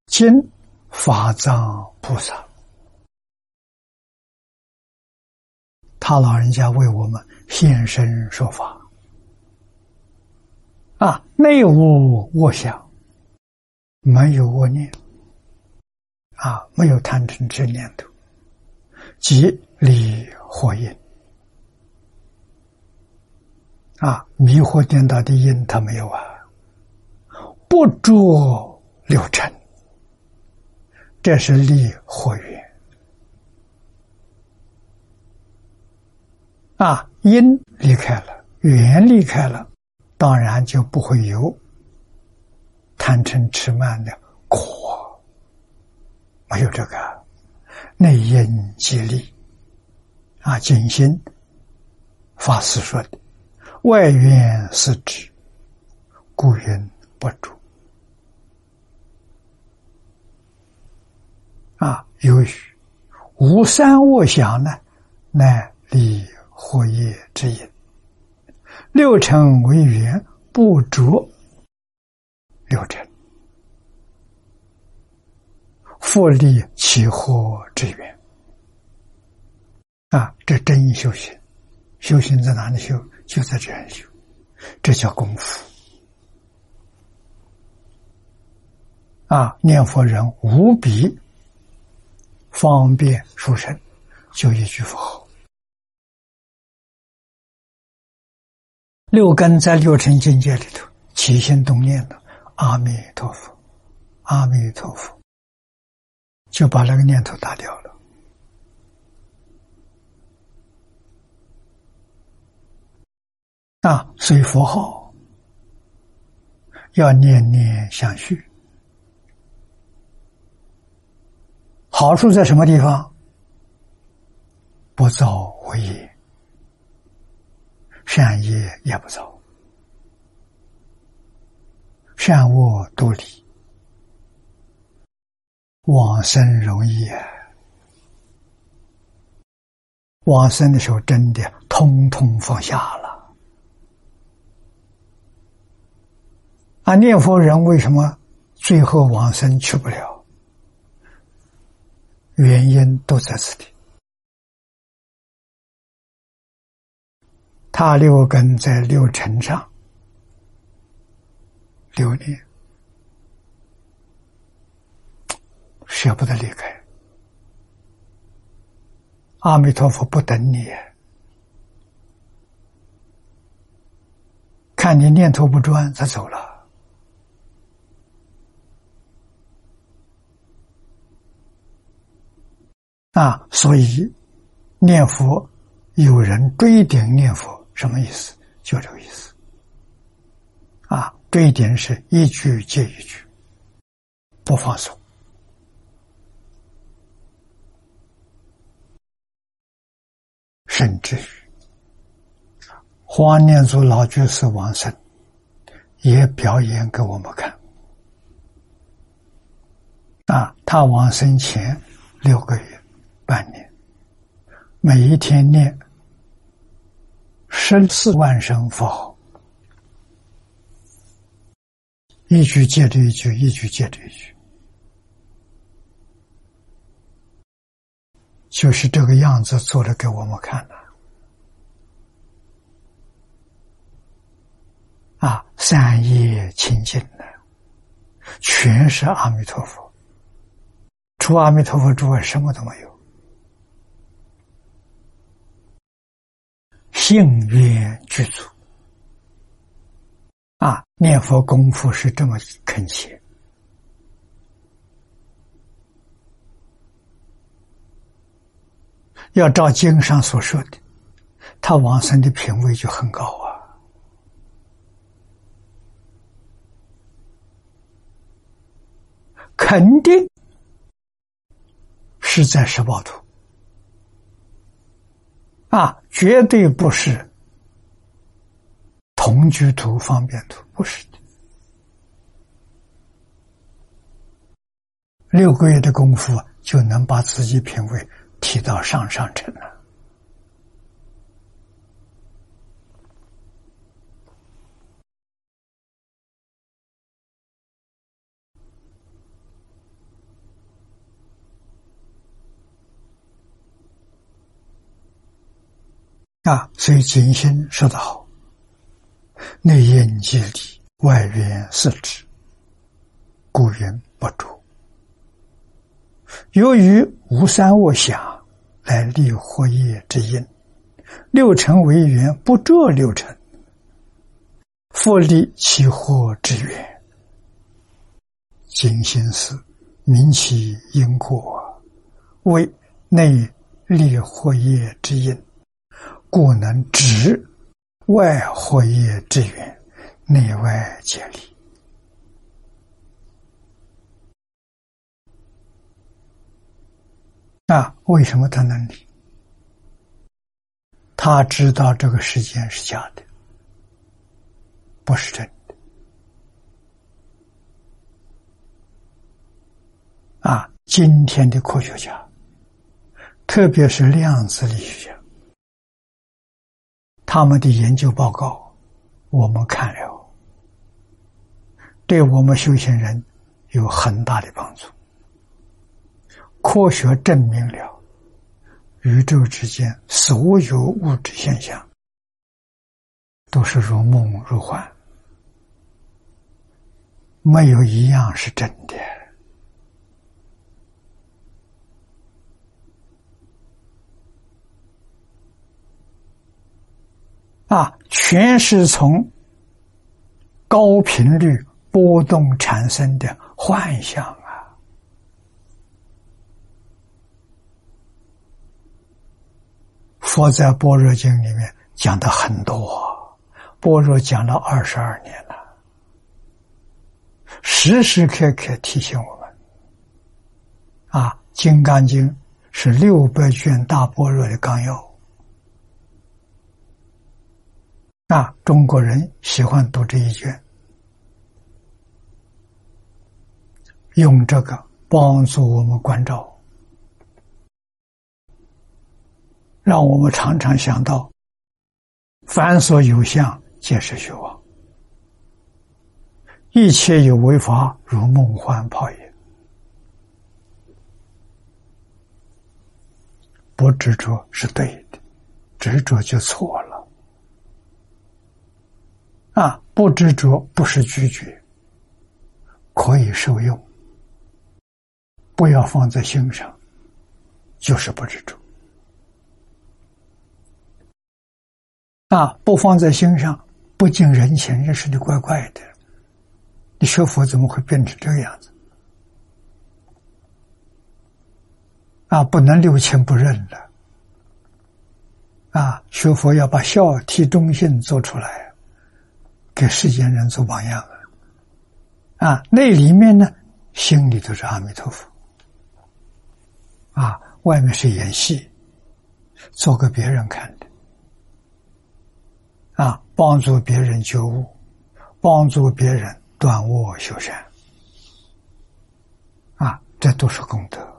今法藏菩萨，他老人家为我们现身说法内无我想，没有我念没有贪嗔痴念头，即离惑因迷惑颠倒的因他没有不着六尘，这是离惑缘因离开了，缘离开了，当然就不会有贪嗔痴慢的果，没有这个内因即离净心法师说的外缘是指，故云不住由于无三我想呢，乃离惑业之因，六尘为缘，不着六尘，复离起惑之缘这真修行。修行在哪里修？就在这样修，这叫功夫念佛人无比方便殊胜，就一句佛号。六根在六尘境界里头起心动念的阿弥陀佛，阿弥陀佛，就把那个念头打掉了所以佛号要念念相续。好处在什么地方？不造恶业，善业也不造，善恶都离，往生容易往生的时候真的通通放下了念佛人为什么最后往生去不了？原因都在此地。他六根在六尘上留念，舍不得离开。阿弥陀佛不等你，看你念头不专，他走了。所以念佛有人追顶念佛，什么意思？就这个意思追顶是一句接一句，不放松。甚至于黄念祖老居士往生也表演给我们看他往生前6个月半年，每一天念14万声佛号，一句接着一句，一句接着一句，就是这个样子做了给我们看的三业清净的，全是阿弥陀佛，除阿弥陀佛之外什么都没有。信愿具足念佛功夫是这么恳切。要照经上所说的，他往生的品位就很高肯定是在十报图绝对不是同居图、方便图，不是的。6个月的功夫就能把自己品位提到上乘了。 所以金星说得好，内应即理，外缘视之，故云不着。由于无三恶想来立惑业之因，六尘为缘，不着六尘，复立其惑之缘。金星四明其因果，为内立惑业之因，故能止外惑业之缘，内外皆离。为什么他能离？他知道这个世界是假的，不是真的。今天的科学家，特别是量子力学家，他们的研究报告我们看了，对我们修行人有很大的帮助。科学证明了宇宙之间所有物质现象都是如梦如幻，没有一样是真的。全是从高频率波动产生的幻象啊！佛在《般若经》里面讲的很多，般若讲了22年了，时时刻刻提醒我们。《金刚经》是600卷大般若的纲要。中国人喜欢读这一卷，用这个帮助我们关照，让我们常常想到凡所有相皆是虚妄，一切有为法如梦幻泡影，不执着是对的，执着就错了。不执着不是拒绝，可以受用，不要放在心上，就是不执着。不放在心上，不近人情，认识的怪怪的，你学佛怎么会变成这个样子？不能六亲不认了。学佛要把孝悌忠信做出来，给世间人做榜样那里面呢，心里都是阿弥陀佛外面是演戏，做给别人看的帮助别人觉悟，帮助别人断恶修善这都是功德。